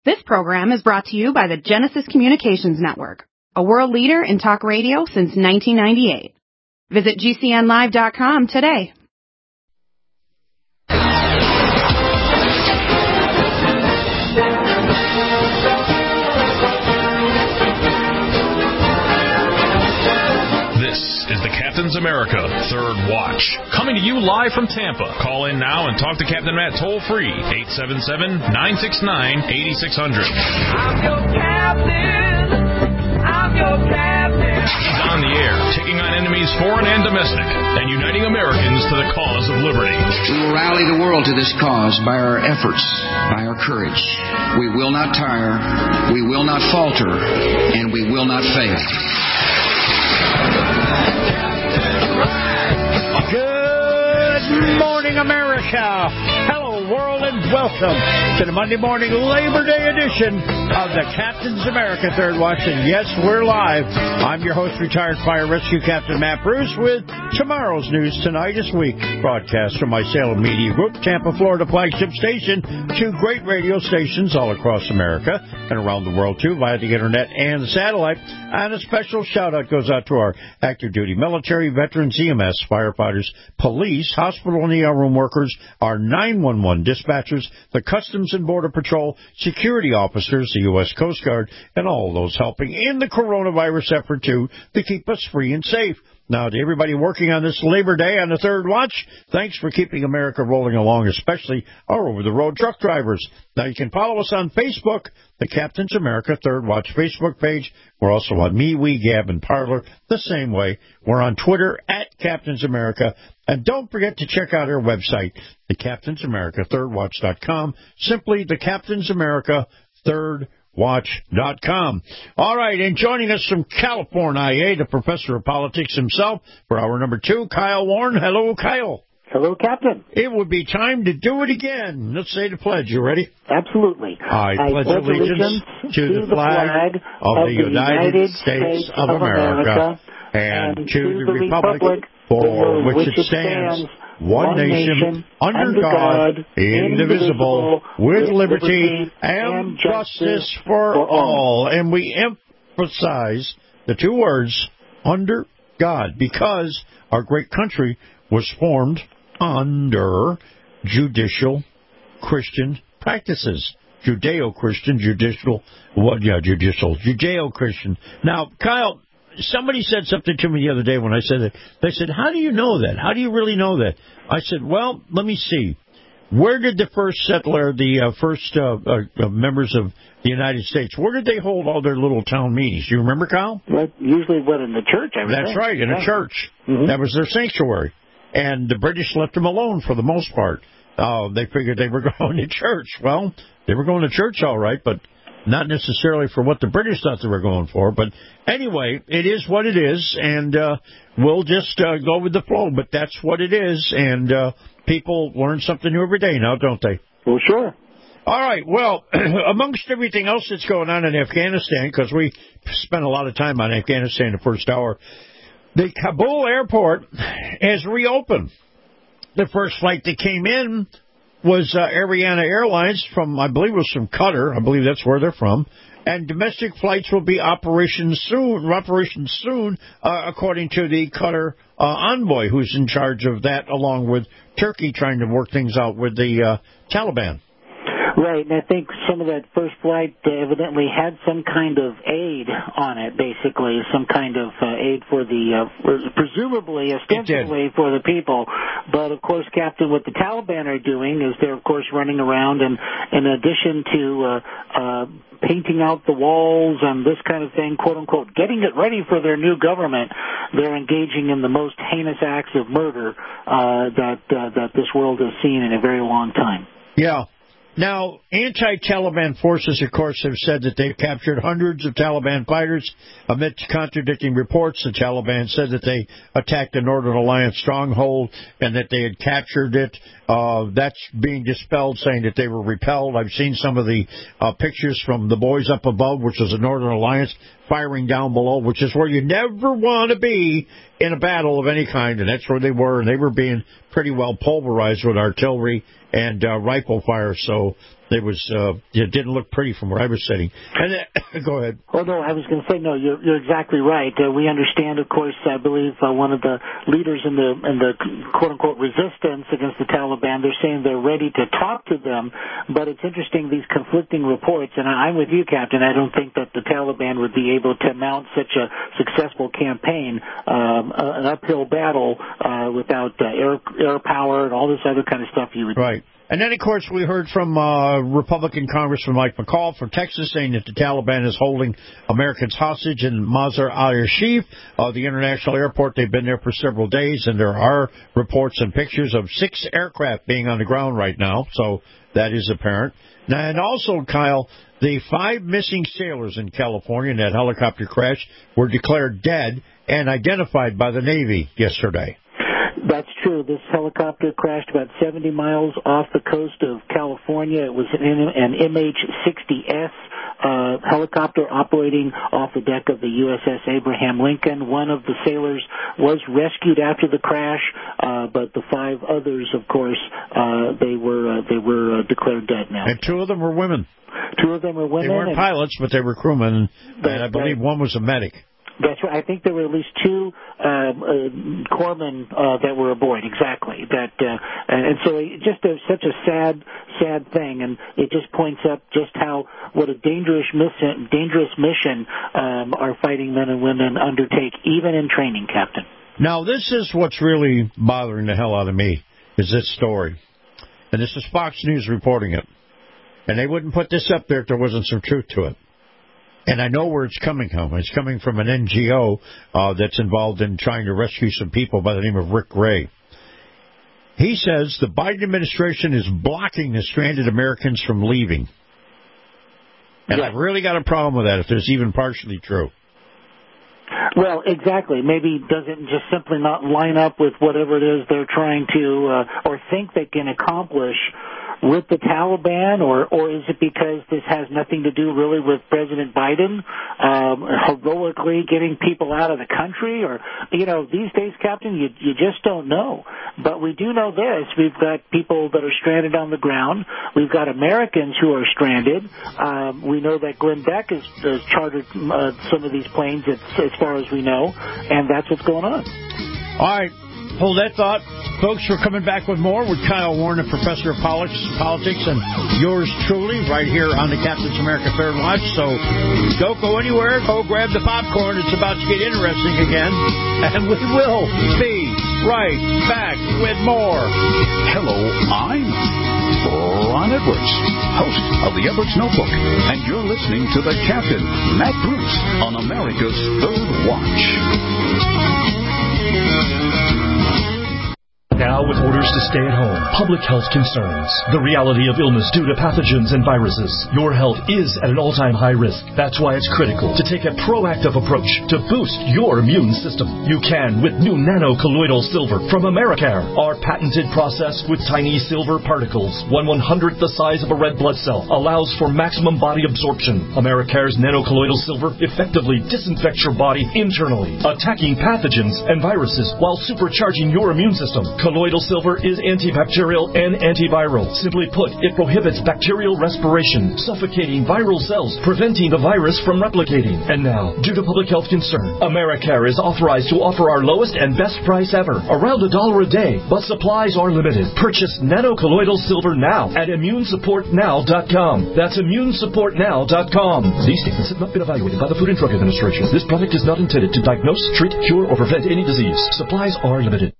This program is brought to you by the Genesis Communications Network, a world leader in talk radio since 1998. Visit GCNlive.com today. This is the Captain's America Third Watch, coming to you live from Tampa. Call in now and talk to Captain Matt toll-free, 877-969-8600. I'm your captain. I'm your captain. He's on the air, taking on enemies foreign and domestic, and uniting Americans to the cause of liberty. We will rally the world to this cause by our efforts, by our courage. We will not tire, we will not falter, and we will not fail. Good morning, America. Hello, world, and welcome to the Monday morning Labor Day edition of the Captain's America Third Watch. And yes, we're live. I'm your host, retired Fire Rescue Captain Matt Bruce, with tomorrow's news tonight this week. Broadcast from my Salem Media Group, Tampa, Florida flagship station, 2 great radio stations all across America and around the world, too, via the internet and the satellite. And a special shout-out goes out to our active duty military, veterans, EMS, firefighters, police, hospital and ER room workers, our 911 dispatchers, the Customs and Border Patrol, security officers, the U.S. Coast Guard, and all those helping in the coronavirus effort, too, to keep us free and safe. Now, to everybody working on this Labor Day on the Third Watch, thanks for keeping America rolling along, especially our over-the-road truck drivers. Now, you can follow us on Facebook, the Captain's America Third Watch Facebook page. We're also on MeWe, Gab, and Parler the same way. We're on Twitter at Captain's America. And don't forget to check out our website, thecaptainsamerica3rdwatch.com. Simply the Captain's America Watch.com. All right, and joining us from California, the professor of politics himself, for hour number 2, Kyle Warren. Hello, Kyle. Hello, Captain. It would be time to do it again. Let's say the pledge. You ready? Absolutely. I pledge allegiance to the flag of the United States of America and to the republic for which it stands, one nation, under God, indivisible, with liberty and justice for all. And we emphasize the 2 words, under God, because our great country was formed under judicial Christian practices. Judeo-Christian, Judeo-Christian. Now, Kyle, somebody said something to me the other day when I said that. They said, how do you know that? How do you really know that? I said, well, let me see. Where did the first settler, the first members of the United States, where did they hold all their little town meetings? Do you remember, Kyle? Well, usually, in the church, I would That's think. right, in a church. Mm-hmm. That was their sanctuary. And the British left them alone for the most part. They figured they were going to church. Well, they were going to church all right, but not necessarily for what the British thought they were going for. But anyway, it is what it is, and we'll just go with the flow. But that's what it is, and people learn something new every day now, don't they? Well, sure. All right, well, amongst everything else that's going on in Afghanistan, because we spent a lot of time on Afghanistan the first hour, the Kabul airport has reopened. The first flight that came in was Ariana Airlines from, I believe it was from Qatar. I believe that's where they're from. And domestic flights will be operations soon, according to the Qatar envoy, who's in charge of that, along with Turkey trying to work things out with the Taliban. Right, and I think some of that first flight evidently had some kind of aid on it, basically, some kind of aid for the, presumably, ostensibly for the people. But, of course, Captain, what the Taliban are doing is they're, of course, running around, and in addition to painting out the walls and this kind of thing, quote-unquote, getting it ready for their new government, they're engaging in the most heinous acts of murder that this world has seen in a very long time. Yeah. Now, anti-Taliban forces, of course, have said that they've captured hundreds of Taliban fighters. Amidst contradicting reports, the Taliban said that they attacked the Northern Alliance stronghold and that they had captured it. That's being dispelled, saying that they were repelled. I've seen some of the pictures from the boys up above, which is the Northern Alliance, firing down below, which is where you never want to be in a battle of any kind, and that's where they were, and they were being pretty well pulverized with artillery and rifle fire. So it didn't look pretty from where I was sitting. And go ahead. Oh, no, I was going to say, no, you're exactly right. We understand, of course, I believe one of the leaders in the quote-unquote resistance against the Taliban, they're saying they're ready to talk to them, but it's interesting, these conflicting reports, and I'm with you, Captain, I don't think that the Taliban would be able to mount such a successful campaign, an uphill battle without air power and all this other kind of stuff you would do. Right. And then, of course, we heard from Republican Congressman Mike McCall from Texas saying that the Taliban is holding Americans hostage in Mazar-e-Sharif, the international airport. They've been there for several days, and there are reports and pictures of 6 aircraft being on the ground right now, so that is apparent. And also, Kyle, the 5 missing sailors in California in that helicopter crash were declared dead and identified by the Navy yesterday. That's true. This helicopter crashed about 70 miles off the coast of California. It was an MH-60S helicopter operating off the deck of the USS Abraham Lincoln. One of the sailors was rescued after the crash, but the 5 others, of course, they were declared dead now. And 2 of them were women. 2 of them were women. They weren't pilots, but they were crewmen, and I believe one was a medic. That's right. I think there were at least 2 corpsmen that were aboard. Exactly. And so just such a sad thing, and it just points up just what a dangerous mission our fighting men and women undertake, even in training, Captain. Now, this is what's really bothering the hell out of me, is this story. And this is Fox News reporting it. And they wouldn't put this up there if there wasn't some truth to it. And I know where it's coming from. It's coming from an NGO that's involved in trying to rescue some people by the name of Rick Ray. He says the Biden administration is blocking the stranded Americans from leaving. And I've really got a problem with that, if it's even partially true. Well, exactly. Maybe doesn't just simply not line up with whatever it is they're trying to or think they can accomplish with the Taliban, or is it because this has nothing to do really with President Biden heroically getting people out of the country? Or, these days, Captain, you just don't know. But we do know this. We've got people that are stranded on the ground. We've got Americans who are stranded. We know that Glenn Beck has chartered some of these planes as far as we know, and that's what's going on. All right. Hold that thought. Folks, we're coming back with more with Kyle Warren, Professor of Politics, and yours truly right here on the Captain's America Third Watch. So don't go anywhere. Go grab the popcorn. It's about to get interesting again. And we will be right back with more. Hello, I'm Ron Edwards, host of the Edwards Notebook. And you're listening to the Captain, Matt Bruce, on America's Third Watch. Now, with orders to stay at home, public health concerns, the reality of illness due to pathogens and viruses, your health is at an all-time high risk. That's why it's critical to take a proactive approach to boost your immune system. You can with new nano-colloidal silver from Americare. Our patented process with tiny silver particles, 1/100th the size of a red blood cell, allows for maximum body absorption. Americare's nano-colloidal silver effectively disinfects your body internally, attacking pathogens and viruses while supercharging your immune system. Colloidal silver is antibacterial and antiviral. Simply put, it prohibits bacterial respiration, suffocating viral cells, preventing the virus from replicating. And now, due to public health concern, Americare is authorized to offer our lowest and best price ever, around $1 a day, but supplies are limited. Purchase nano-colloidal silver now at immunesupportnow.com. That's immunesupportnow.com. These statements have not been evaluated by the Food and Drug Administration. This product is not intended to diagnose, treat, cure, or prevent any disease. Supplies are limited.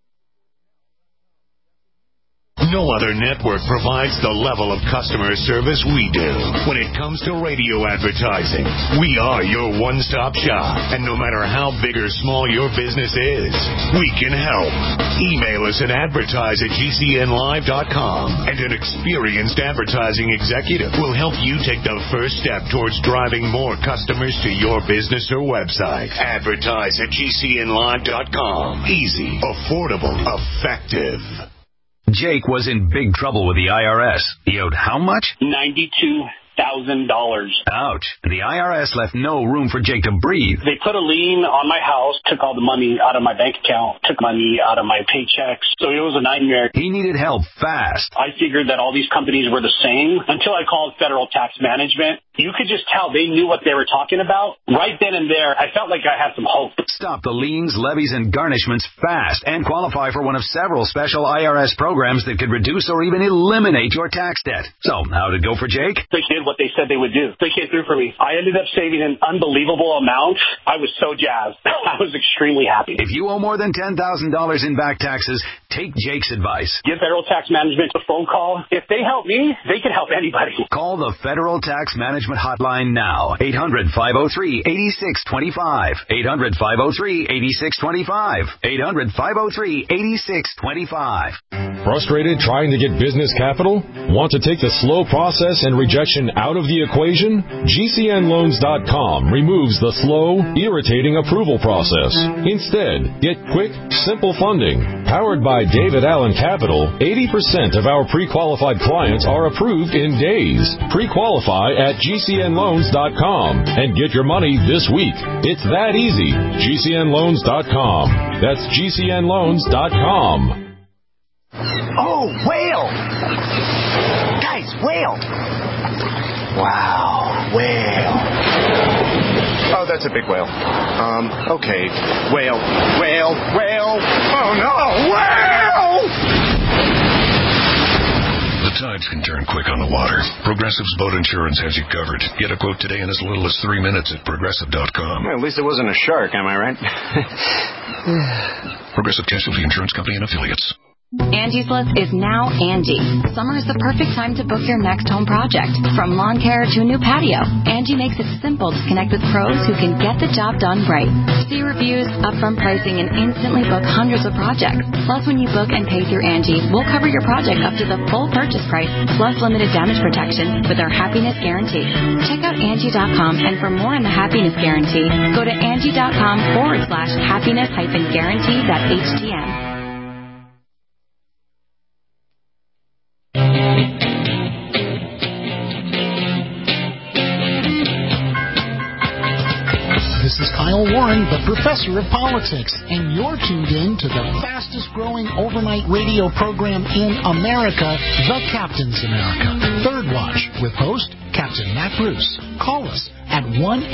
No other network provides the level of customer service we do. When it comes to radio advertising, we are your one-stop shop. And no matter how big or small your business is, we can help. Email us at advertise@gcnlive.com, and an experienced advertising executive will help you take the first step towards driving more customers to your business or website. Advertise@gcnlive.com. Easy, affordable, effective. Jake was in big trouble with the IRS. He owed how much? $92 Ouch. The IRS left no room for Jake to breathe. They put a lien on my house, took all the money out of my bank account, took money out of my paychecks. So it was a nightmare. He needed help fast. I figured that all these companies were the same until I called Federal Tax Management. You could just tell they knew what they were talking about. Right then and there, I felt like I had some hope. Stop the liens, levies, and garnishments fast and qualify for one of several special IRS programs that could reduce or even eliminate your tax debt. So, how did it go for Jake? They did what they said they would do. They came through for me. I ended up saving an unbelievable amount. I was so jazzed. I was extremely happy. If you owe more than $10,000 in back taxes, take Jake's advice. Give Federal Tax Management a phone call. If they help me, they can help anybody. Call the Federal Tax Management hotline now. 800-503-8625. 800-503-8625. 800-503-8625. Frustrated trying to get business capital? Want to take the slow process and rejection out of the equation? GCNloans.com removes the slow, irritating approval process. Instead, get quick, simple funding. Powered by David Allen Capital, 80% of our pre-qualified clients are approved in days. Pre-qualify at GCNloans.com and get your money this week. It's that easy. GCNloans.com. That's GCNloans.com. Oh, whale! Guys, whale! Wow, whale. Oh, that's a big whale. Okay. Whale. Oh, no, whale! The tides can turn quick on the water. Progressive's boat insurance has you covered. Get a quote today in as little as 3 minutes at Progressive.com. Well, at least it wasn't a shark, am I right? Progressive Casualty Insurance Company and Affiliates. Angie's List is now Angie. Summer is the perfect time to book your next home project. From lawn care to a new patio, Angie makes it simple to connect with pros who can get the job done right. See reviews, upfront pricing, and instantly book hundreds of projects. Plus, when you book and pay through Angie, we'll cover your project up to the full purchase price, plus limited damage protection with our Happiness Guarantee. Check out Angie.com, and for more on the Happiness Guarantee, go to Angie.com/happiness-guarantee.htm. This is Kyle Warren, the professor of politics, and you're tuned in to the fastest-growing overnight radio program in America, The Captain's America. Third Watch, with host Captain Matt Bruce. Call us at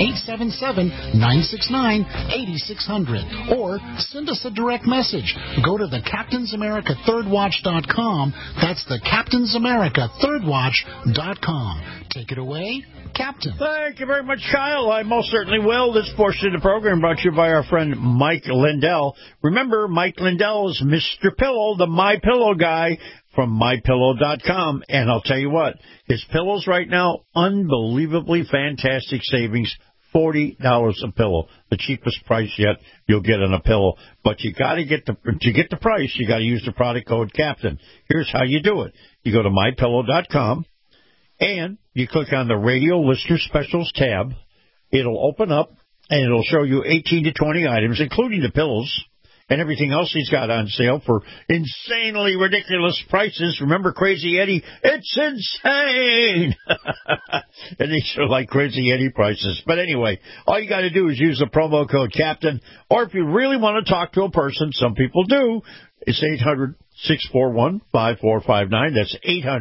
1-877-969-8600 or send us a direct message. Go to the CaptainsAmericaThirdWatch.com. That's the CaptainsAmericaThirdWatch.com. Take it away, Captain. Thank you very much, Kyle. I most certainly will. This portion of the program brought to you by our friend Mike Lindell. Remember, Mike Lindell is Mr. Pillow, the My Pillow guy from MyPillow.com. And I'll tell you what, his pillows right now, unbelievably fantastic savings. $40 a pillow, the cheapest price yet you'll get on a pillow. But you got to get the price. You got to use the product code Captain. Here's how you do it: you go to MyPillow.com and you click on the Radio Listener Specials tab. It'll open up and it'll show you 18 to 20 items, including the pillows and everything else he's got on sale for insanely ridiculous prices. Remember Crazy Eddie? It's insane! And these are like Crazy Eddie prices. But anyway, all you got to do is use the promo code Captain. Or if you really want to talk to a person, some people do, it's 800-641-5459. That's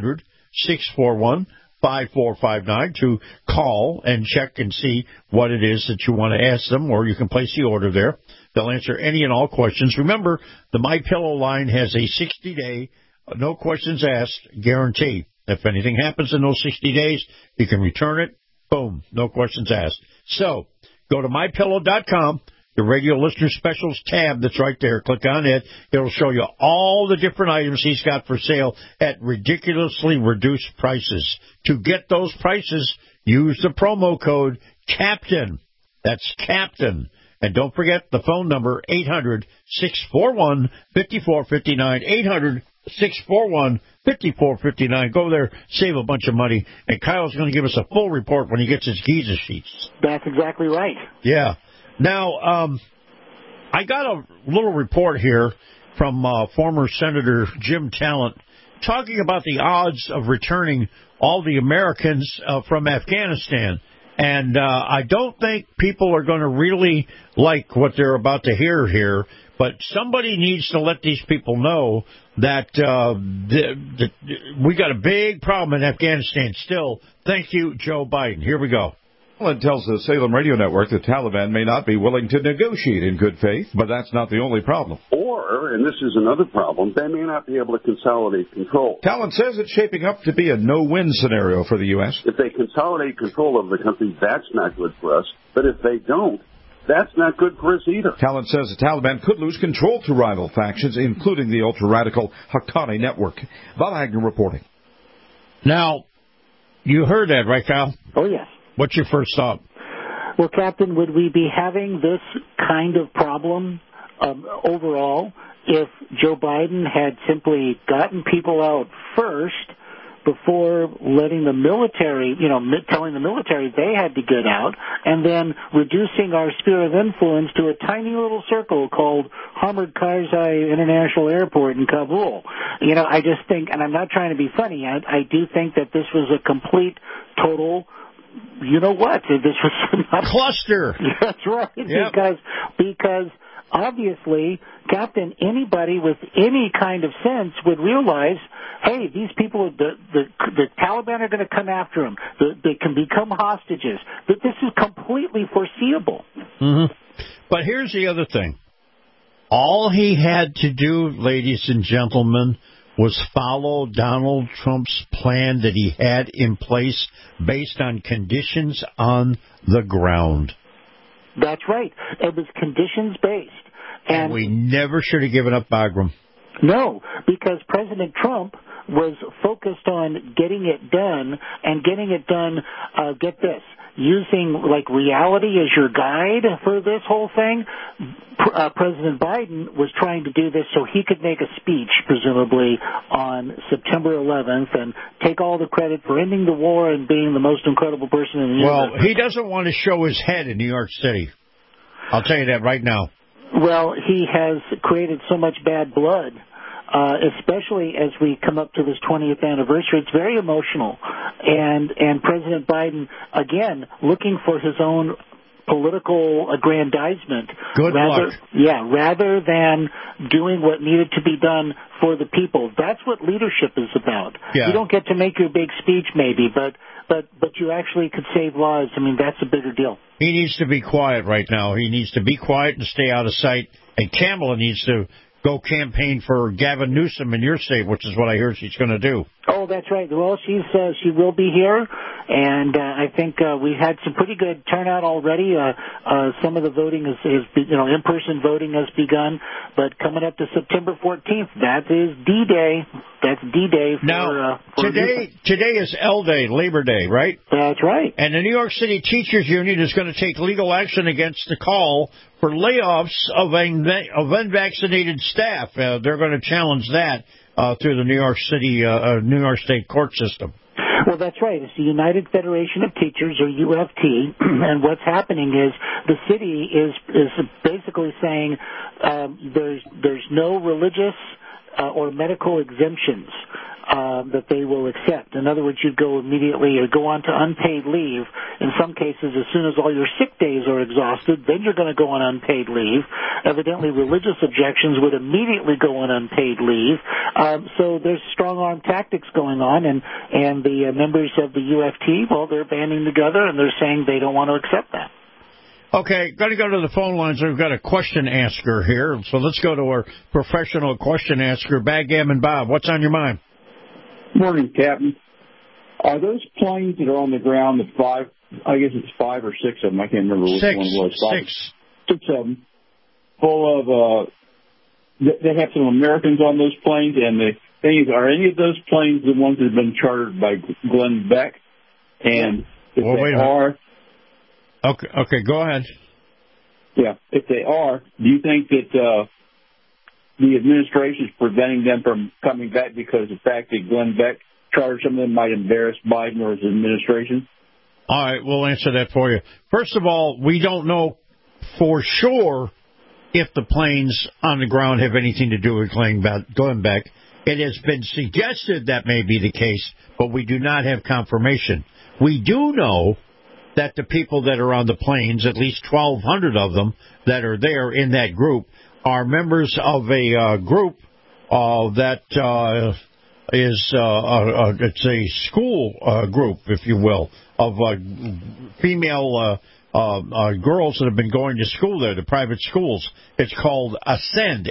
800-641-5459 to call and check and see what it is that you want to ask them, or you can place the order there. They'll answer any and all questions. Remember, the MyPillow line has a 60-day, no questions asked guarantee. If anything happens in those 60 days, you can return it. Boom, no questions asked. So, go to MyPillow.com, the Radio Listener Specials tab that's right there. Click on it. It'll show you all the different items he's got for sale at ridiculously reduced prices. To get those prices, use the promo code Captain. That's Captain. And don't forget the phone number, 800-641-5459, 800-641-5459. Go there, save a bunch of money. And Kyle's going to give us a full report when he gets his Giza sheets. That's exactly right. Yeah. Now, I got a little report here from former Senator Jim Talent talking about the odds of returning all the Americans from Afghanistan. And I don't think people are going to really like what they're about to hear here, but somebody needs to let these people know that we got a big problem in Afghanistan still. Thank you, Joe Biden. Here we go. Well, it tells the Salem Radio Network the Taliban may not be willing to negotiate in good faith, but that's not the only problem. Or, and this is another problem, they may not be able to consolidate control. Talent says it's shaping up to be a no-win scenario for the U.S. If they consolidate control of the country, that's not good for us. But if they don't, that's not good for us either. Talent says the Taliban could lose control to rival factions, including the ultra-radical Haqqani network. Bob Hagner reporting. Now, you heard that, right, Kyle? Oh, yes. What's your first thought? Well, Captain, would we be having this kind of problem overall if Joe Biden had simply gotten people out first before letting the military, telling the military they had to get out, and then reducing our sphere of influence to a tiny little circle called Hamid Karzai International Airport in Kabul? I just think, and I'm not trying to be funny, I do think that this was a complete, total, this was not cluster. That's right. Yep. Because obviously, Captain, anybody with any kind of sense would realize, hey, these people, the Taliban are going to come after them. They can become hostages. But this is completely foreseeable. Mm-hmm. But here's the other thing. All he had to do, ladies and gentlemen, was follow Donald Trump's plan that he had in place based on conditions on the ground. That's right. It was conditions-based. And we never should have given up Bagram. No, because President Trump was focused on getting it done, and getting it done, get this, using reality as your guide for this whole thing. President Biden was trying to do this so he could make a speech, presumably, on September 11th and take all the credit for ending the war and being the most incredible person in the universe. Well, he doesn't want to show his head in New York City. I'll tell you that right now. Well, he has created so much bad blood, especially as we come up to this 20th anniversary. It's very emotional. And President Biden, again, looking for his own political aggrandizement. Good luck. Yeah, rather than doing what needed to be done for the people. That's what leadership is about. Yeah. You don't get to make your big speech, maybe, but you actually could save lives. I mean, that's a bigger deal. He needs to be quiet right now. He needs to be quiet and stay out of sight. And Kamala needs to go campaign for Gavin Newsom in your state, which is what I hear she's going to do. Oh, that's right. Well, she will be here, and I think we had some pretty good turnout already. Some of the voting is in-person voting has begun, but coming up to September 14th, that is D-Day. That's D-Day for... Now, today is L Day, Labor Day, right? That's right. And the New York City Teachers Union is going to take legal action against the call for layoffs of unvaccinated staff. They're going to challenge that through the New York State court system. Well, that's right. It's the United Federation of Teachers, or UFT, and what's happening is the city is basically saying there's no religious or medical exemptions that they will accept. In other words, you'd go immediately or go on to unpaid leave. In some cases, as soon as all your sick days are exhausted, then you're going to go on unpaid leave. Evidently, religious objections would immediately go on unpaid leave. So there's strong-arm tactics going on, and the members of the UFT, well, they're banding together, and they're saying they don't want to accept that. Okay, got to go to the phone lines. We've got a question asker here, so let's go to our professional question asker, Backgammon Bob. What's on your mind? Morning, Captain. Are those planes that are on the ground, the five, I guess it's 5 or 6 of them, I can't remember which one it was. Six of them, full of, they have some Americans on those planes, and the thing is, are any of those planes the ones that have been chartered by Glenn Beck? And if they are... Okay, go ahead. Yeah, if they are, do you think that the administration is preventing them from coming back because the fact that Glenn Beck charged some of them might embarrass Biden or his administration? All right, we'll answer that for you. First of all, we don't know for sure if the planes on the ground have anything to do with Glenn Beck. It has been suggested that may be the case, but we do not have confirmation. We do know that the people that are on the planes, at least 1,200 of them that are there in that group, are members of a group that is it's a school group, if you will, of female girls that have been going to school there, the private schools. It's called Ascend,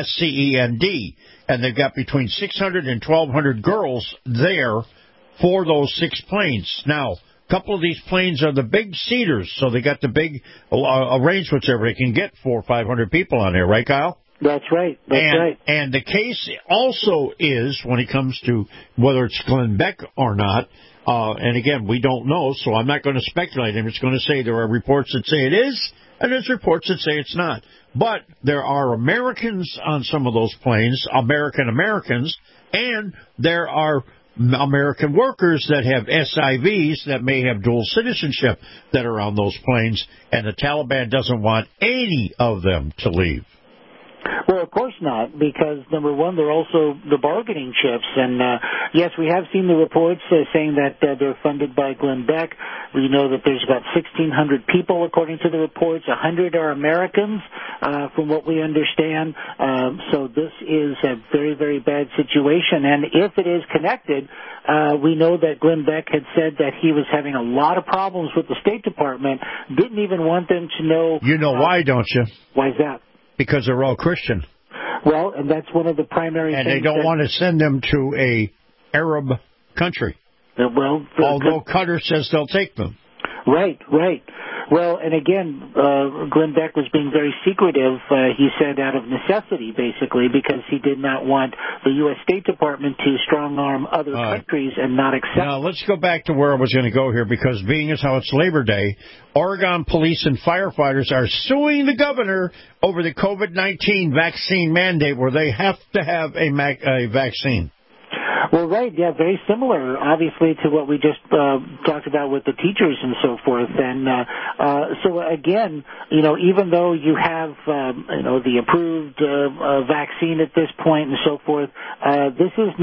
ASCEND, and they've got between 600 and 1,200 girls there for those 6 planes. Now, a couple of these planes are the big seaters, so they got the big arrangements there. They can get 400 or 500 people on there, right, Kyle? That's right. Right. And the case also is, when it comes to whether it's Glenn Beck or not, and again, we don't know, so I'm not going to speculate. I'm just going to say there are reports that say it is, and there's reports that say it's not. But there are Americans on some of those planes, Americans, and there are American workers that have SIVs that may have dual citizenship that are on those planes, and the Taliban doesn't want any of them to leave. Well, of course not, because, number one, they're also the bargaining chips. And, yes, we have seen the reports saying that they're funded by Glenn Beck. We know that there's about 1,600 people, according to the reports. 100 are Americans, from what we understand. So this is a very, very bad situation. And if it is connected, we know that Glenn Beck had said that he was having a lot of problems with the State Department, didn't even want them to know. You know why, don't you? Why is that? Because they're all Christian. Well, and that's one of the primary and things. And they don't want to send them to a Arab country. Well, although Qatar says they'll take them. Right. Well, and again, Glenn Beck was being very secretive, he said, out of necessity, basically, because he did not want the U.S. State Department to strong-arm other countries and not accept. Now, let's go back to where I was going to go here, because being as how it's Labor Day, Oregon police and firefighters are suing the governor over the COVID-19 vaccine mandate, where they have to have a vaccine. Well, right, yeah, very similar, obviously, to what we just talked about with the teachers and so forth. And so, again, even though you have, the approved vaccine at this point and so forth, this is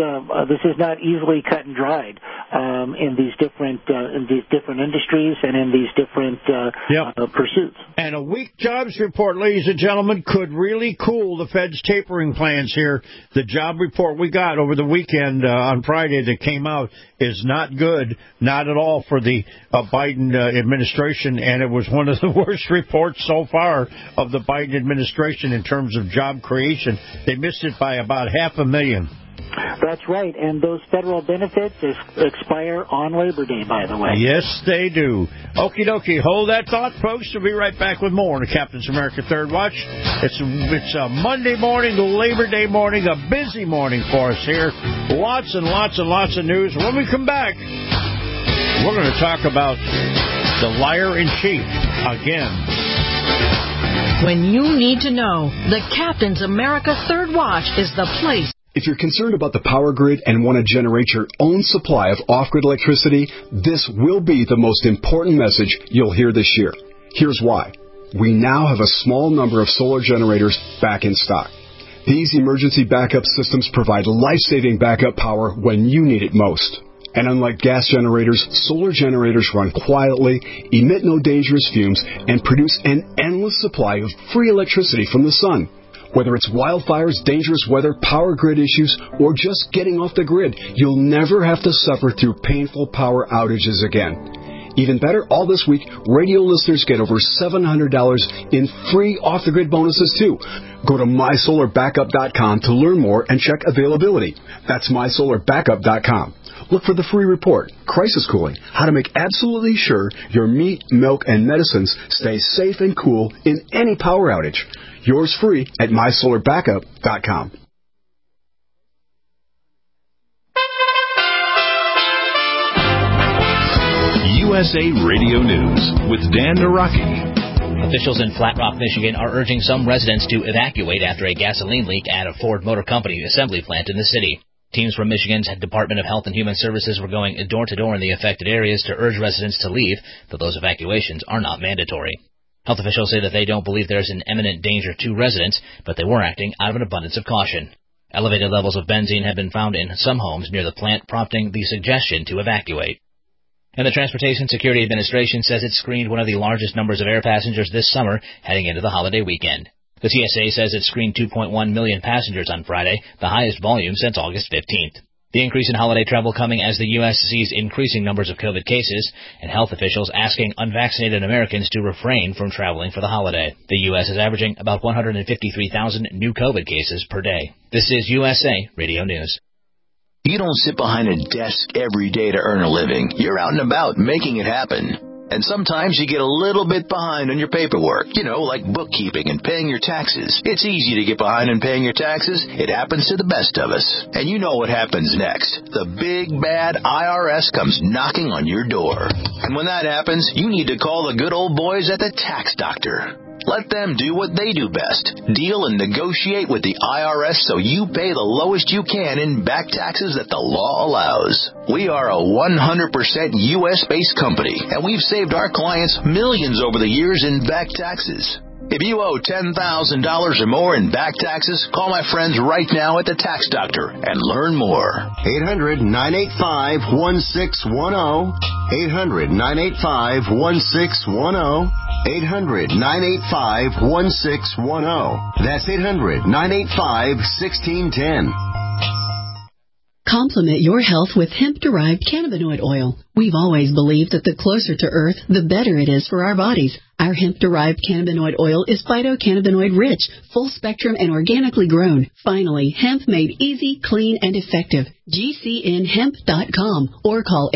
not easily cut and dried in these different industries and in these different pursuits. And a weak jobs report, ladies and gentlemen, could really cool the Fed's tapering plans here. The job report we got over the weekend on Friday that came out is not good, not at all for the Biden administration, and it was one of the worst reports so far of the Biden administration in terms of job creation. They missed it by about 500,000. That's right, and those federal benefits expire on Labor Day, by the way. Yes, they do. Okie dokie, hold that thought, folks. We'll be right back with more on the Captain's America Third Watch. It's a Monday morning, Labor Day morning, a busy morning for us here. Lots and lots and lots of news. When we come back, we're going to talk about the liar-in-chief again. When you need to know, the Captain's America Third Watch is the place. If you're concerned about the power grid and want to generate your own supply of off-grid electricity, this will be the most important message you'll hear this year. Here's why. We now have a small number of solar generators back in stock. These emergency backup systems provide life-saving backup power when you need it most. And unlike gas generators, solar generators run quietly, emit no dangerous fumes, and produce an endless supply of free electricity from the sun. Whether it's wildfires, dangerous weather, power grid issues, or just getting off the grid, you'll never have to suffer through painful power outages again. Even better, all this week, radio listeners get over $700 in free off-the-grid bonuses, too. Go to MySolarBackup.com to learn more and check availability. That's MySolarBackup.com. Look for the free report, Crisis Cooling, how to make absolutely sure your meat, milk, and medicines stay safe and cool in any power outage. Yours free at MySolarBackup.com. USA Radio News with Dan Naraki. Officials in Flat Rock, Michigan are urging some residents to evacuate after a gasoline leak at a Ford Motor Company assembly plant in the city. Teams from Michigan's Department of Health and Human Services were going door-to-door in the affected areas to urge residents to leave, though those evacuations are not mandatory. Health officials say that they don't believe there is an imminent danger to residents, but they were acting out of an abundance of caution. Elevated levels of benzene have been found in some homes near the plant, prompting the suggestion to evacuate. And the Transportation Security Administration says it screened one of the largest numbers of air passengers this summer heading into the holiday weekend. The TSA says it screened 2.1 million passengers on Friday, the highest volume since August 15th. The increase in holiday travel coming as the U.S. sees increasing numbers of COVID cases and health officials asking unvaccinated Americans to refrain from traveling for the holiday. The U.S. is averaging about 153,000 new COVID cases per day. This is USA Radio News. You don't sit behind a desk every day to earn a living. You're out and about making it happen. And sometimes you get a little bit behind on your paperwork, like bookkeeping and paying your taxes. It's easy to get behind on paying your taxes. It happens to the best of us. And you know what happens next. The big, bad IRS comes knocking on your door. And when that happens, you need to call the good old boys at the Tax Doctor. Let them do what they do best. Deal and negotiate with the IRS so you pay the lowest you can in back taxes that the law allows. We are a 100% U.S.-based company, and we've saved our clients millions over the years in back taxes. If you owe $10,000 or more in back taxes, call my friends right now at the Tax Doctor and learn more. 800-985-1610. 800-985-1610. 800-985-1610. That's 800-985-1610. Complement your health with hemp-derived cannabinoid oil. We've always believed that the closer to Earth, the better it is for our bodies. Our hemp-derived cannabinoid oil is phytocannabinoid-rich, full-spectrum, and organically grown. Finally, hemp made easy, clean, and effective. GCNhemp.com or call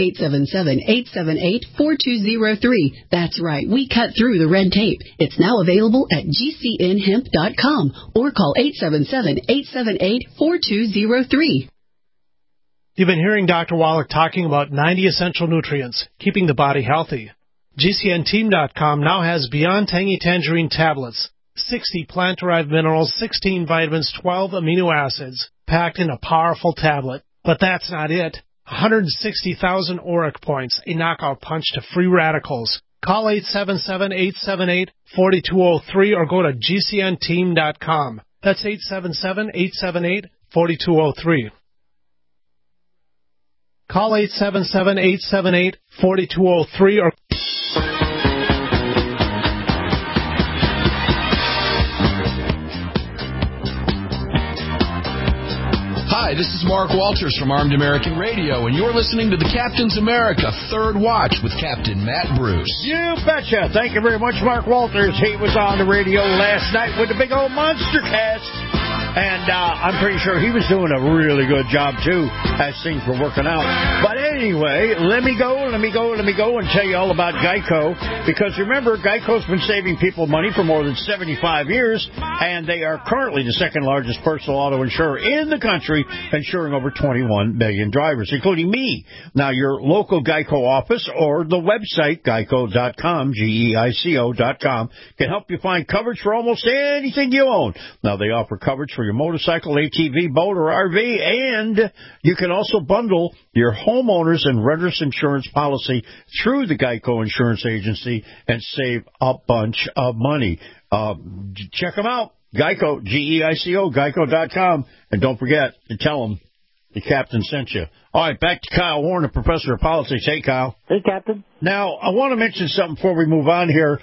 877-878-4203. That's right, we cut through the red tape. It's now available at GCNhemp.com or call 877-878-4203. You've been hearing Dr. Wallach talking about 90 essential nutrients, keeping the body healthy. GCNteam.com now has Beyond Tangy Tangerine tablets, 60 plant-derived minerals, 16 vitamins, 12 amino acids, packed in a powerful tablet. But that's not it. 160,000 auric points, a knockout punch to free radicals. Call 877-878-4203 or go to GCNteam.com. That's 877-878-4203. Call 877-878-4203 or... Hi, this is Mark Walters from Armed American Radio, and you're listening to the Captain's America Third Watch with Captain Matt Bruce. You betcha. Thank you very much, Mark Walters. He was on the radio last night with the big old Monster Cast. And I'm pretty sure he was doing a really good job, too, as things were working out. But anyway, let me go and tell you all about Geico. Because remember, Geico's been saving people money for more than 75 years, and they are currently the second largest personal auto insurer in the country, insuring over 21 million drivers, including me. Now, your local Geico office or the website, geico.com, GEICO.com, can help you find coverage for almost anything you own. Now, they offer coverage for your motorcycle, ATV, boat, or RV, and you can also bundle your homeowners and renters insurance policy through the Geico Insurance Agency and save a bunch of money. Check them out. Geico, GEICO, geico.com. And don't forget to tell them the captain sent you. All right, back to Kyle Warner, professor of politics. Hey, Kyle. Hey, Captain. Now, I want to mention something before we move on here.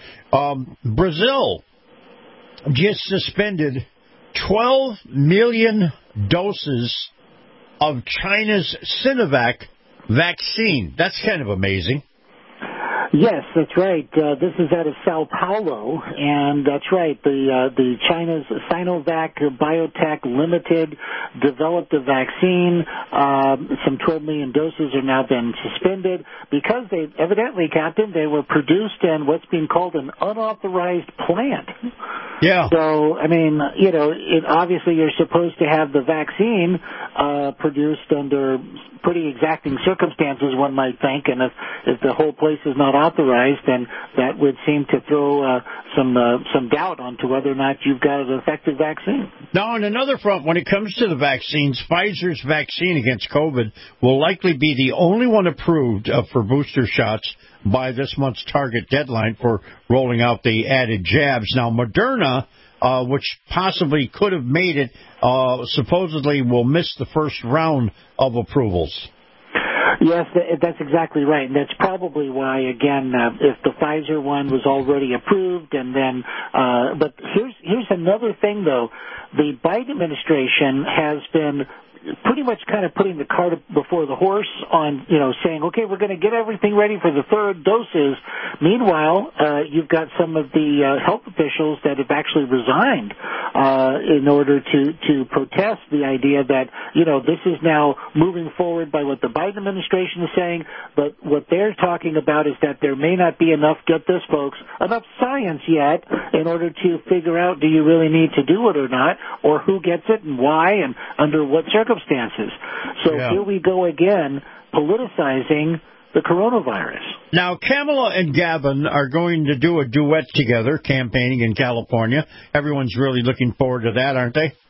Brazil just suspended 12 million doses of China's Sinovac vaccine. That's kind of amazing. Yes, that's right. This is out of Sao Paulo, and that's right. The China's Sinovac Biotech Limited developed a vaccine. Some 12 million doses are now been suspended because they evidently, Captain, they were produced in what's being called an unauthorized plant. Yeah. So, I mean, obviously you're supposed to have the vaccine produced under pretty exacting circumstances, one might think, and if the whole place is not authorized, then that would seem to throw some doubt onto whether or not you've got an effective vaccine. Now, on another front, when it comes to the vaccines, Pfizer's vaccine against COVID will likely be the only one approved for booster shots by this month's target deadline for rolling out the added jabs. Now, Moderna which possibly could have made it, supposedly will miss the first round of approvals. Yes, that's exactly right. And that's probably why, again, if the Pfizer one was already approved, and then, but here's another thing, though. The Biden administration has been pretty much kind of putting the cart before the horse on, saying, okay, we're going to get everything ready for the third doses. Meanwhile, you've got some of the health officials that have actually resigned in order to protest the idea that, this is now moving forward by what the Biden administration is saying, but what they're talking about is that there may not be enough, get this, folks, enough science yet in order to figure out, do you really need to do it or not, or who gets it and why and under what circumstances. So here we go again, politicizing the coronavirus. Now, Kamala and Gavin are going to do a duet together, campaigning in California. Everyone's really looking forward to that, aren't they?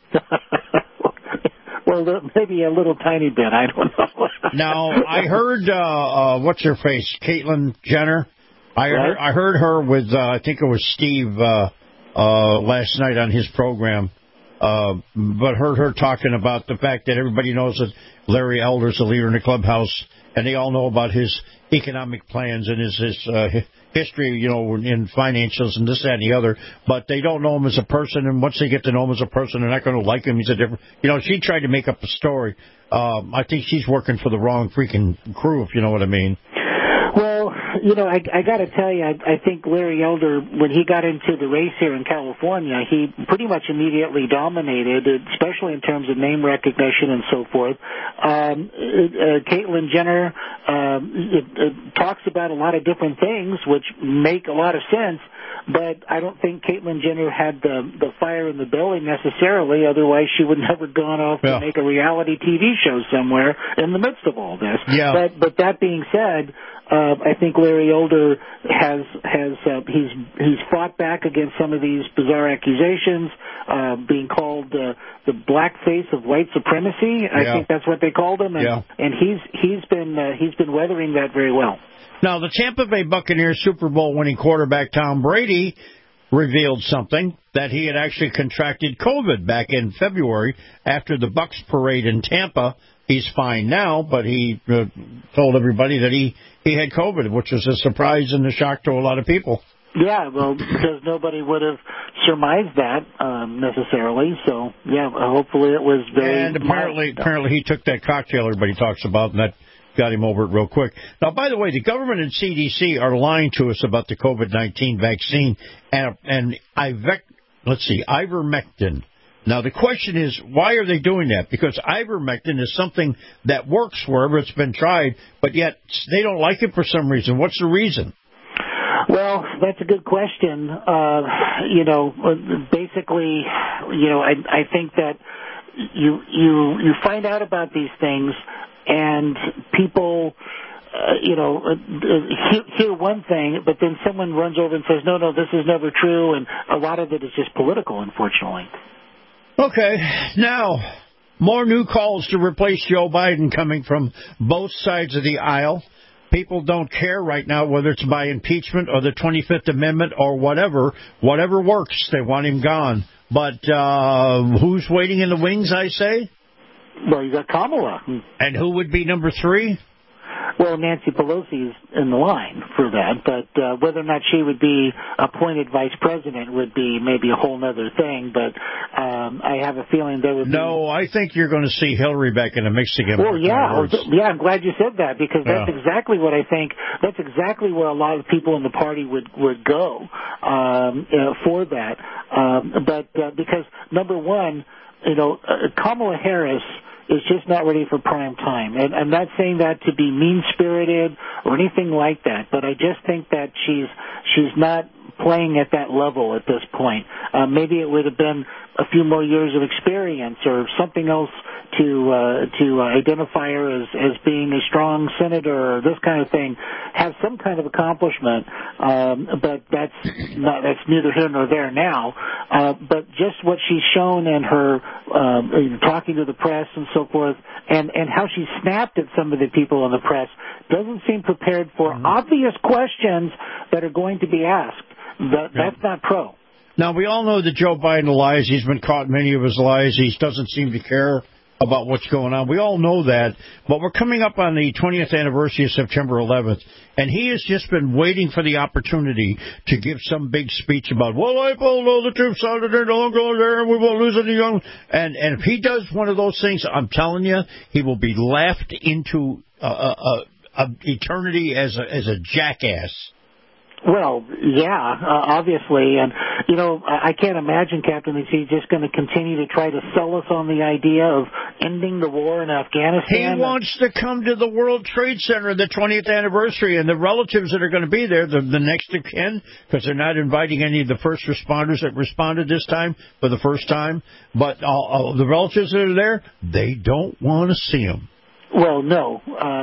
Well, maybe a little tiny bit. I don't know. Now, I heard, what's her face, Caitlyn Jenner. I heard her with, I think it was Steve last night on his program. But heard her talking about the fact that everybody knows that Larry Elder's a leader in the clubhouse, and they all know about his economic plans and his history, in financials and this, that, and the other. But they don't know him as a person, and once they get to know him as a person, they're not going to like him. He's a different, she tried to make up a story. I think she's working for the wrong freaking crew, if you know what I mean. Well, I got to tell you, I think Larry Elder, when he got into the race here in California, he pretty much immediately dominated, especially in terms of name recognition and so forth. Caitlyn Jenner talks about a lot of different things, which make a lot of sense. But I don't think Caitlyn Jenner had the fire in the belly necessarily. Otherwise, she would never have gone off to make a reality TV show somewhere in the midst of all this. Yeah. But that being said, I think Larry Elder he's fought back against some of these bizarre accusations, being called the blackface of white supremacy. I think that's what they called him, and he's been weathering that very well. Now, the Tampa Bay Buccaneers Super Bowl winning quarterback Tom Brady revealed something, that he had actually contracted COVID back in February after the Bucs parade in Tampa. He's fine now, but he told everybody that he had COVID, which was a surprise and a shock to a lot of people. Yeah, well, because nobody would have surmised that necessarily. So, hopefully it was very. And apparently he took that cocktail everybody talks about, and that got him over it real quick. Now, by the way, the government and CDC are lying to us about the COVID-19 vaccine and ivermectin. Now, the question is, why are they doing that? Because ivermectin is something that works wherever it's been tried, but yet they don't like it for some reason. What's the reason? Well, that's a good question. Basically, I think that you find out about these things, and people, hear one thing, but then someone runs over and says, no, this is never true, and a lot of it is just political, unfortunately. Okay, now, more new calls to replace Joe Biden coming from both sides of the aisle. People don't care right now whether it's by impeachment or the 25th Amendment or whatever. Whatever works, they want him gone. But who's waiting in the wings, I say? Well, you got Kamala. And who would be number 3? Well, Nancy Pelosi's in the line for that, but whether or not she would be appointed vice president would be maybe a whole other thing, but I have a feeling there would be... No, I think you're going to see Hillary back in the mix again. Well, I'm glad you said that, because that's exactly what I think. That's exactly where a lot of people in the party would go for that. But because, number one, Kamala Harris is just not ready for prime time. And I'm not saying that to be mean-spirited or anything like that, but I just think that she's not playing at that level at this point. Maybe it would have been a few more years of experience or something else to identify her as being a strong senator or this kind of thing, have some kind of accomplishment. But that's neither here nor there now. But just what she's shown in her talking to the press and so forth, and how she snapped at some of the people in the press, doesn't seem prepared for obvious questions that are going to be asked. That's not pro. Now, we all know that Joe Biden lies. He's been caught in many of his lies. He doesn't seem to care about what's going on. We all know that. But we're coming up on the 20th anniversary of September 11th, and he has just been waiting for the opportunity to give some big speech about, well, I pulled all the troops out of there, don't go there, and we won't lose any young. And if he does one of those things, I'm telling you, he will be laughed into eternity as a jackass. Well, yeah, obviously. And, you know, I can't imagine, Captain, that he's just going to continue to try to sell us on the idea of ending the war in Afghanistan. He wants to come to the World Trade Center, the 20th anniversary, and the relatives that are going to be there, the next of kin, because they're not inviting any of the first responders that responded this time for the first time. But the relatives that are there, they don't want to see him. Well, no.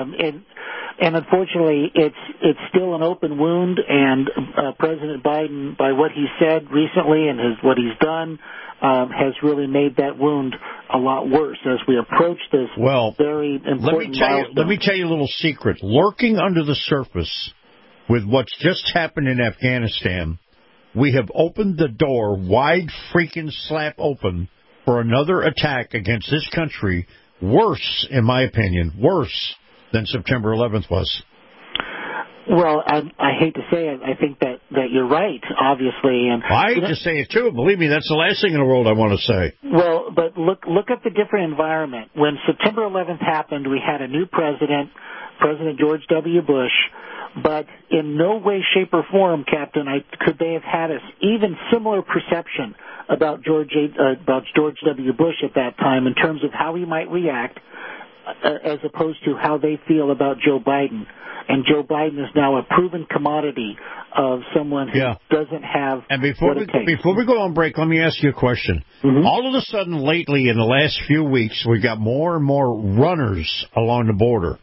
And unfortunately, it's still an open wound, and President Biden, by what he said recently and what he's done, has really made that wound a lot worse as we approach this very important milestone. Let me tell you a little secret. Lurking under the surface with what's just happened in Afghanistan, we have opened the door wide freaking slap open for another attack against this country, worse, in my opinion, worse than September 11th was. Well, I hate to say it. I think that you're right, obviously. And I hate to say it, too. Believe me, that's the last thing in the world I want to say. Well, but look at the different environment. When September 11th happened, we had a new president, President George W. Bush, but in no way, shape, or form, Captain, could they have had an even similar perception about George W. Bush at that time in terms of how he might react as opposed to how they feel about Joe Biden. And Joe Biden is now a proven commodity of someone who doesn't have what it takes. Before we go on break, let me ask you a question. Mm-hmm. All of a sudden, lately, in the last few weeks, we've got more and more runners along the border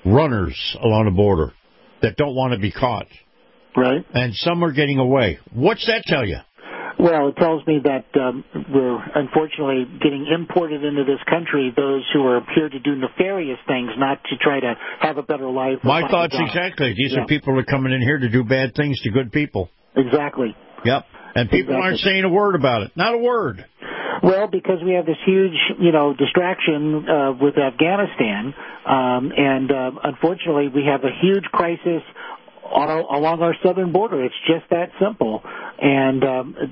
that don't want to be caught. Right. And some are getting away. What's that tell you? Well, it tells me that we're unfortunately getting imported into this country those who are here to do nefarious things, not to try to have a better life. My thoughts exactly. These are people who are coming in here to do bad things to good people. Exactly. Yep. And people aren't saying a word about it. Not a word. Well, because we have this huge, distraction with Afghanistan, and unfortunately we have a huge crisis along our southern border. It's just that simple. And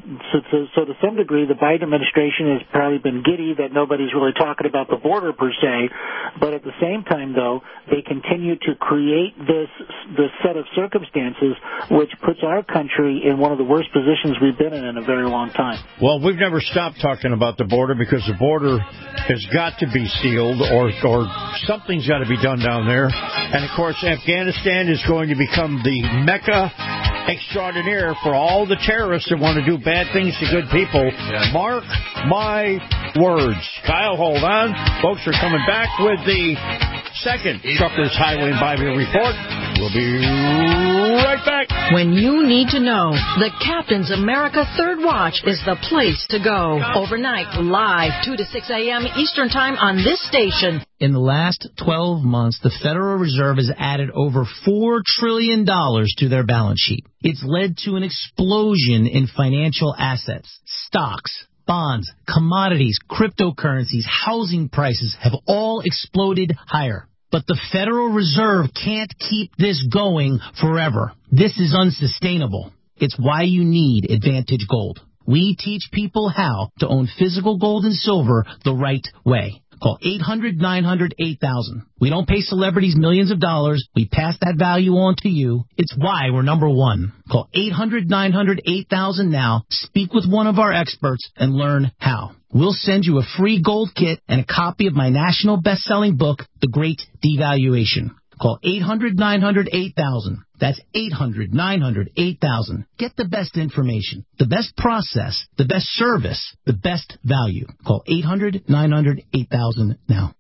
so to some degree, the Biden administration has probably been giddy that nobody's really talking about the border per se. But at the same time, though, they continue to create this set of circumstances which puts our country in one of the worst positions we've been in a very long time. Well, we've never stopped talking about the border because the border has got to be sealed or something's got to be done down there. And, of course, Afghanistan is going to become the Mecca extraordinaire for all the terrorists that want to do bad things to good people. Yeah. Mark my words. Kyle, hold on. Folks are coming back with the second Truckers Highway and Byway Report. We'll be right back. When you need to know, the Captain's America Third Watch is the place to go. Overnight, live, 2 to 6 a.m. Eastern Time on this station. In the last 12 months, the Federal Reserve has added over $4 trillion to their balance sheet. It's led to an explosion in financial assets. Stocks, bonds, commodities, cryptocurrencies, housing prices have all exploded higher. But the Federal Reserve can't keep this going forever. This is unsustainable. It's why you need Advantage Gold. We teach people how to own physical gold and silver the right way. Call 800-900-8000. We don't pay celebrities millions of dollars. We pass that value on to you. It's why we're number one. Call 800-900-8000 now. Speak with one of our experts and learn how. We'll send you a free gold kit and a copy of my national best-selling book, The Great Devaluation. Call 800-900-8000. That's 800-900-8000. Get the best information, the best process, the best service, the best value. Call 800-900-8000 now.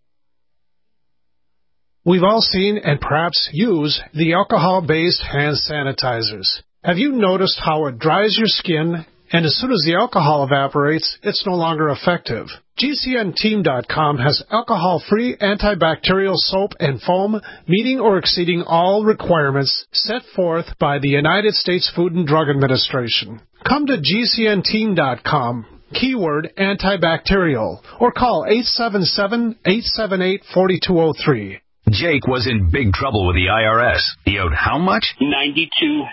We've all seen and perhaps use the alcohol-based hand sanitizers. Have you noticed how it dries your skin, and as soon as the alcohol evaporates, it's no longer effective? GCNteam.com has alcohol-free antibacterial soap and foam meeting or exceeding all requirements set forth by the United States Food and Drug Administration. Come to GCNteam.com, keyword antibacterial, or call 877-878-4203. Jake was in big trouble with the IRS. He owed how much? $92,000.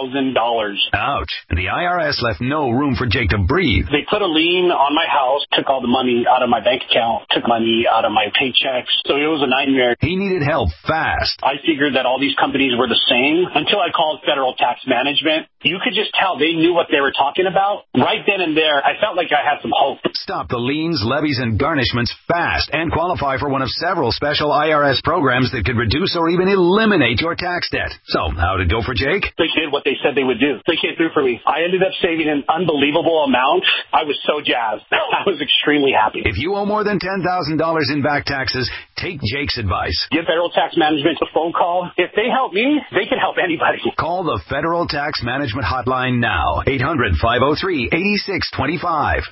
Ouch. The IRS left no room for Jake to breathe. They put a lien on my house, took all the money out of my bank account, took money out of my paychecks. So it was a nightmare. He needed help fast. I figured that all these companies were the same until I called Federal Tax Management. You could just tell they knew what they were talking about. Right then and there, I felt like I had some hope. Stop the liens, levies, and garnishments fast and qualify for one of several special IRS programs that could reduce or even eliminate your tax debt. So, how did it go for Jake? They did what they said they would do. They came through for me. I ended up saving an unbelievable amount. I was so jazzed. I was extremely happy. If you owe more than $10,000 in back taxes, take Jake's advice. Give Federal Tax Management a phone call. If they help me, they can help anybody. Call the Federal Tax Management Hotline now. 800-503-8625.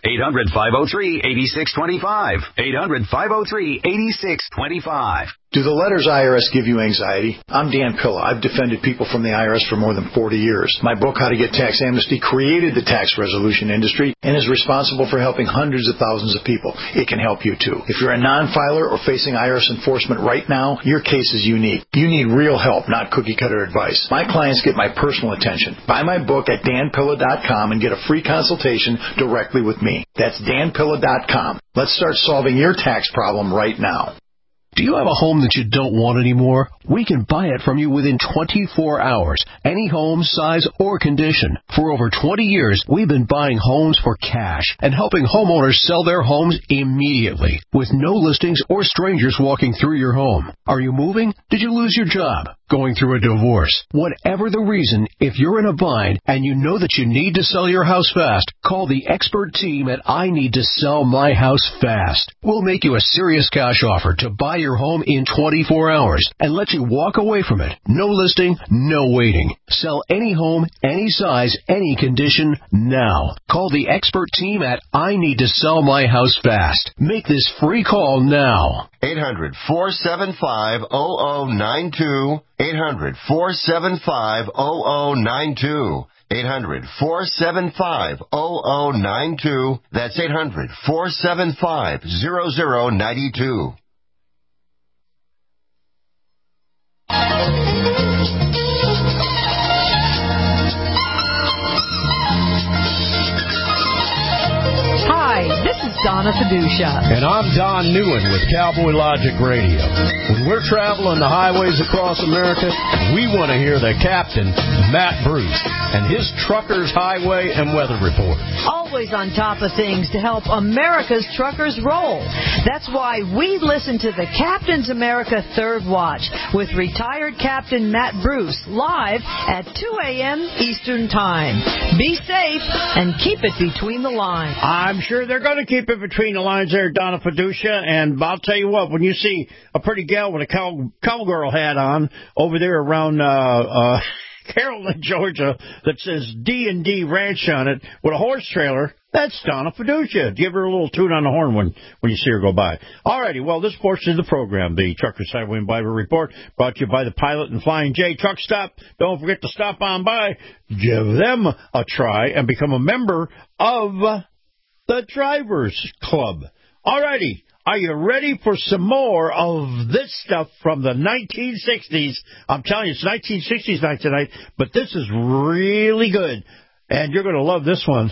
800-503-8625. 800-503-8625. Do the letters IRS give you anxiety? I'm Dan Pilla. I've defended people from the IRS for more than 40 years. My book, How to Get Tax Amnesty, created the tax resolution industry and is responsible for helping hundreds of thousands of people. It can help you, too. If you're a non-filer or facing IRS enforcement right now, your case is unique. You need real help, not cookie-cutter advice. My clients get my personal attention. Buy my book at danpilla.com and get a free consultation directly with me. That's danpilla.com. Let's start solving your tax problem right now. Do you have a home that you don't want anymore? We can buy it from you within 24 hours. Any home, size, or condition. For over 20 years, we've been buying homes for cash and helping homeowners sell their homes immediately with no listings or strangers walking through your home. Are you moving? Did you lose your job? Going through a divorce? Whatever the reason, if you're in a bind and you know that you need to sell your house fast, call the expert team at I Need to Sell My House Fast. We'll make you a serious cash offer to buy your home in 24 hours and let you walk away from it. No listing, no waiting. Sell any home, any size, any condition now. Call the expert team at I Need to Sell My House Fast. Make this free call now. 800-475-0092. 800-475-0092. 800-475-0092. That's 800-475-0092. Hi, this is Donna Fiducia. And I'm Don Newen with Cowboy Logic Radio. When we're traveling the highways across America, we want to hear the captain, Matt Bruce, and his Truckers Highway and Weather Report. Always on top of things to help America's truckers roll. That's why we listen to the Captain's America Third Watch with retired Captain Matt Bruce live at 2 a.m. Eastern Time. Be safe and keep it between the lines. I'm sure they're going to keep it between the lines there, Donna Fiducia, and I'll tell you what, when you see a pretty gal with a cowgirl hat on over there around Carrollton, Georgia, that says D&D Ranch on it with a horse trailer, that's Donna Fiducia. Give her a little toot on the horn when you see her go by. All righty, well, this portion of the program, the Truckers Highway and Weather Report, brought to you by the Pilot and Flying J Truck Stop. Don't forget to stop on by, give them a try, and become a member of the Drivers Club. All righty. Are you ready for some more of this stuff from the 1960s? I'm telling you, it's 1960s night tonight, but this is really good, and you're going to love this one.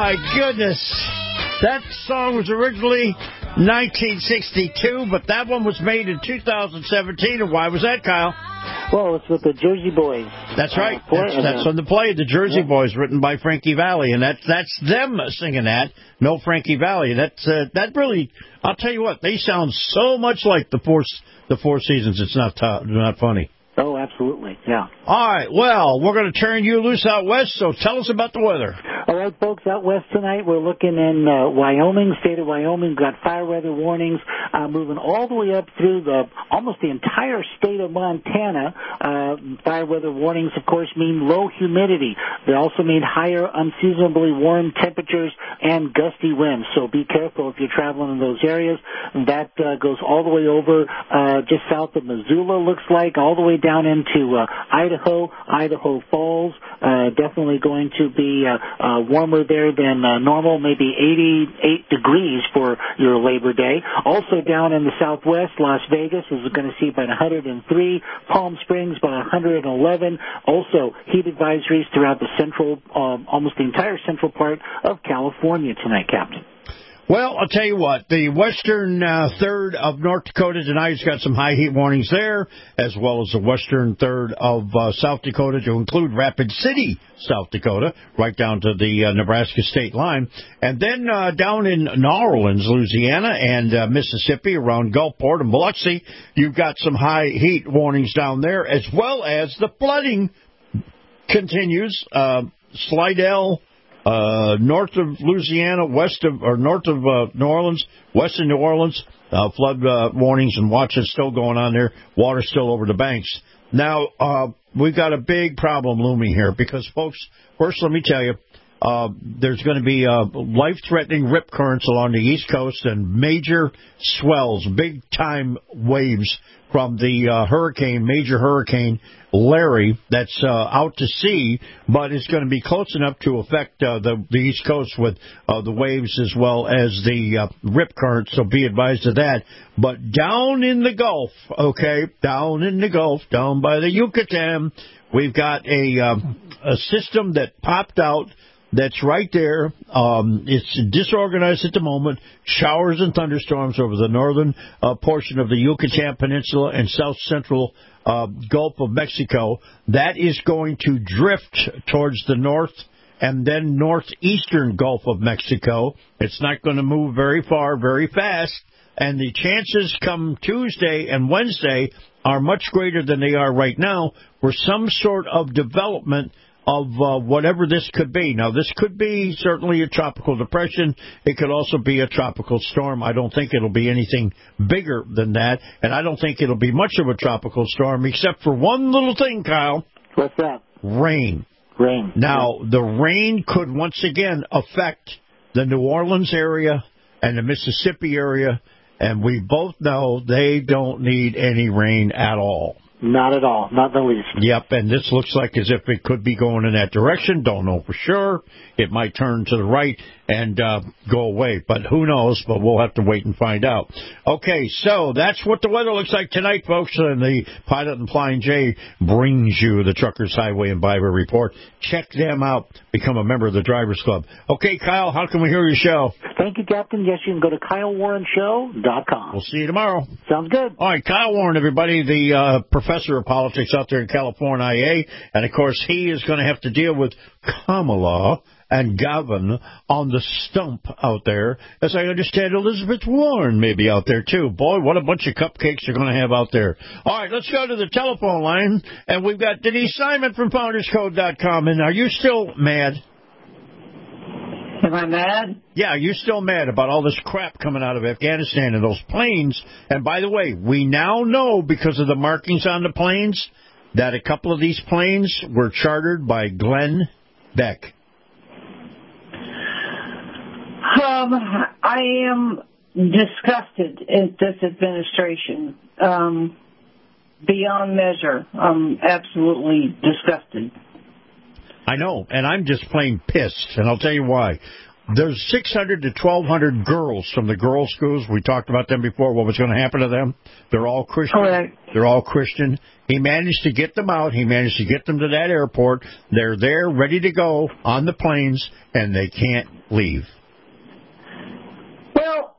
my goodness. That song was originally 1962, but that one was made in 2017. And why was that, Kyle? Well, it's with the Jersey Boys. That's right. That's on the play, the Jersey Boys, written by Frankie Valli, and that's them singing that. No Frankie Valli. That really. I'll tell you what. They sound so much like the Four Seasons. It's not funny. Oh, absolutely, yeah. All right, well, we're going to turn you loose out west, so tell us about the weather. All right, folks, out west tonight, we're looking in Wyoming, state of Wyoming. We've got fire weather warnings moving all the way up through almost the entire state of Montana. Fire weather warnings, of course, mean low humidity. They also mean higher, unseasonably warm temperatures and gusty winds, so be careful if you're traveling in those areas. That goes all the way over just south of Missoula, looks like, all the way down into Idaho Falls. Definitely going to be warmer there than normal, maybe 88 degrees for your Labor Day. Also down in the southwest, Las Vegas is going to see about 103, Palm Springs about 111. Also heat advisories throughout the central, almost the entire central part of California tonight, Captain. Well, I'll tell you what, the western third of North Dakota tonight's got some high heat warnings there, as well as the western third of South Dakota, to include Rapid City, South Dakota, right down to the Nebraska state line. And then down in New Orleans, Louisiana, and Mississippi, around Gulfport and Biloxi, you've got some high heat warnings down there, as well as the flooding continues. Slidell, north of Louisiana, north of New Orleans, west of New Orleans, flood warnings and watches still going on there. Water still over the banks. Now, we've got a big problem looming here because, folks, first let me tell you, there's going to be life-threatening rip currents along the East Coast and major swells, big-time waves from the major hurricane Larry, that's out to sea, but it's going to be close enough to affect the East Coast with the waves as well as the rip currents, so be advised of that. But down in the Gulf, down by the Yucatan, we've got a system that popped out that's right there. It's disorganized at the moment. Showers and thunderstorms over the northern portion of the Yucatan Peninsula and south-central Gulf of Mexico. That is going to drift towards the north and then northeastern Gulf of Mexico. It's not going to move very far, very fast. And the chances come Tuesday and Wednesday are much greater than they are right now for some sort of development of whatever this could be. Now, this could be certainly a tropical depression. It could also be a tropical storm. I don't think it'll be anything bigger than that, and I don't think it'll be much of a tropical storm, except for one little thing, Kyle. What's that? Rain. Now, the rain could once again affect the New Orleans area and the Mississippi area, and we both know they don't need any rain at all. Not at all. Not the least. Yep, and this looks like as if it could be going in that direction. Don't know for sure. It might turn to the right and go away, but who knows? But we'll have to wait and find out. Okay, so that's what the weather looks like tonight, folks, and the Pilot and Flying J brings you the Truckers Highway and Byway Report. Check them out. Become a member of the Drivers Club. Okay, Kyle, how can we hear your show? Thank you, Captain. Yes, you can go to KyleWarrenShow.com. We'll see you tomorrow. Sounds good. All right, Kyle Warren, everybody, the professor of politics out there in California, and of course he is going to have to deal with Kamala and Gavin on the stump out there. As I understand, Elizabeth Warren may be out there too. Boy, what a bunch of cupcakes you're going to have out there. All right, let's go to the telephone line, and we've got Denise Simon from FoundersCode.com. And are you still mad? Am I mad? Yeah, you're still mad about all this crap coming out of Afghanistan and those planes. And by the way, we now know, because of the markings on the planes, that a couple of these planes were chartered by Glenn Beck. I am disgusted at this administration. Beyond measure. I'm absolutely disgusted. I know, and I'm just plain pissed, and I'll tell you why. There's 600 to 1,200 girls from the girls' schools. We talked about them before, what was going to happen to them. They're all Christian. Correct. They're all Christian. He managed to get them out. He managed to get them to that airport. They're there, ready to go on the planes, and they can't leave. Well,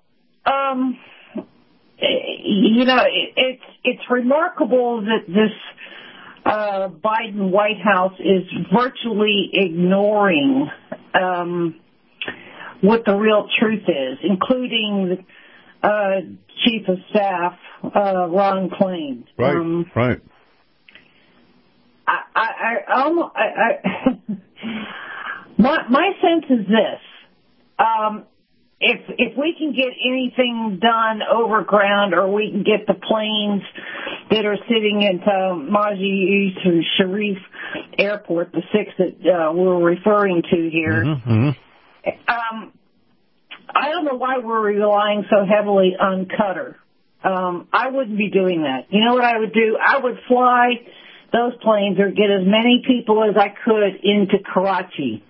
it's remarkable that this Biden White House is virtually ignoring what the real truth is, including Chief of Staff Ron Klain. Right. My sense is this: if we can get anything done over ground, or we can get the planes that are sitting at Mazi Sharif Airport, the 6 that we're referring to here. Mm-hmm. I don't know why we're relying so heavily on Qatar. I wouldn't be doing that. You know what I would do? I would fly those planes or get as many people as I could into Karachi.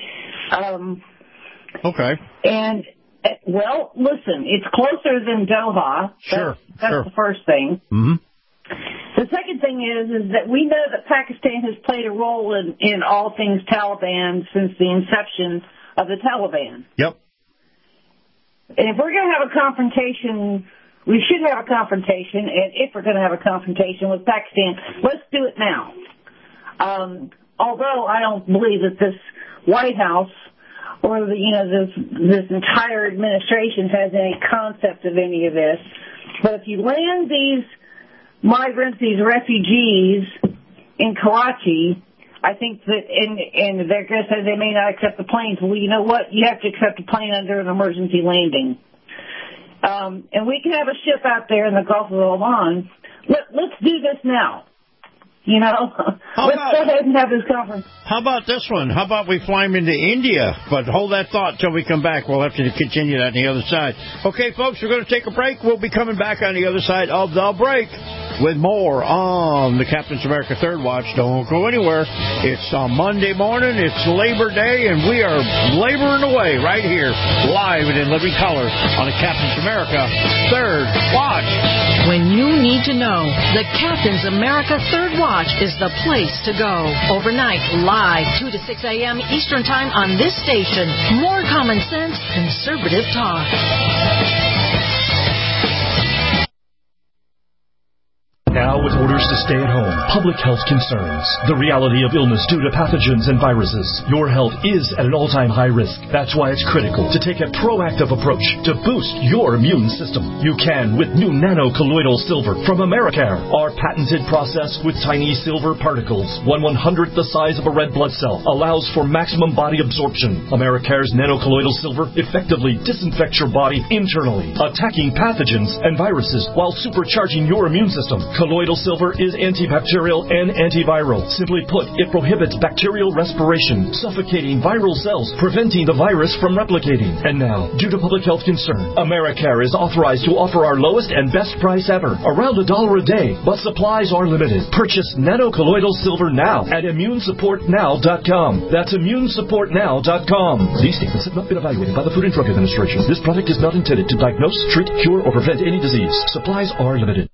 Okay. And, well, listen, it's closer than Doha. Sure. That's the first thing. Mm-hmm. The second thing is that we know that Pakistan has played a role in all things Taliban since the inception of the Taliban. Yep. And if we're going to have a confrontation, we should have a confrontation, and if we're going to have a confrontation with Pakistan, let's do it now. Although I don't believe that this White House or this entire administration has any concept of any of this, but if you land these migrants, these refugees in Karachi, I think that, and they're going to say they may not accept the planes. Well, you know what? You have to accept a plane under an emergency landing. And we can have a ship out there in the Gulf of Oman. Let's do this now. Let's go ahead and have this conference. How about this one? How about we fly them into India? But hold that thought till we come back. We'll have to continue that on the other side. Okay, folks, we're going to take a break. We'll be coming back on the other side of the break with more on the Captain's America Third Watch. Don't go anywhere. It's on Monday morning. It's Labor Day, and we are laboring away right here, live and in living color on the Captain's America Third Watch. When you need to know, the Captain's America Third Watch is the place to go. Overnight, live, 2 to 6 a.m. Eastern Time on this station. More common sense, conservative talk. Now, with orders to stay at home, public health concerns, the reality of illness due to pathogens and viruses, your health is at an all-time high risk. That's why it's critical to take a proactive approach to boost your immune system. You can with new nano-colloidal silver from Americare. Our patented process with tiny silver particles, 1/100th the size of a red blood cell, allows for maximum body absorption. Americare's nano-colloidal silver effectively disinfects your body internally, attacking pathogens and viruses while supercharging your immune system. Colloidal silver is antibacterial and antiviral. Simply put, it prohibits bacterial respiration, suffocating viral cells, preventing the virus from replicating. And now, due to public health concern, Americare is authorized to offer our lowest and best price ever, around $1 a day, but supplies are limited. Purchase nano-colloidal silver now at immunesupportnow.com. That's immunesupportnow.com. These statements have not been evaluated by the Food and Drug Administration. This product is not intended to diagnose, treat, cure, or prevent any disease. Supplies are limited.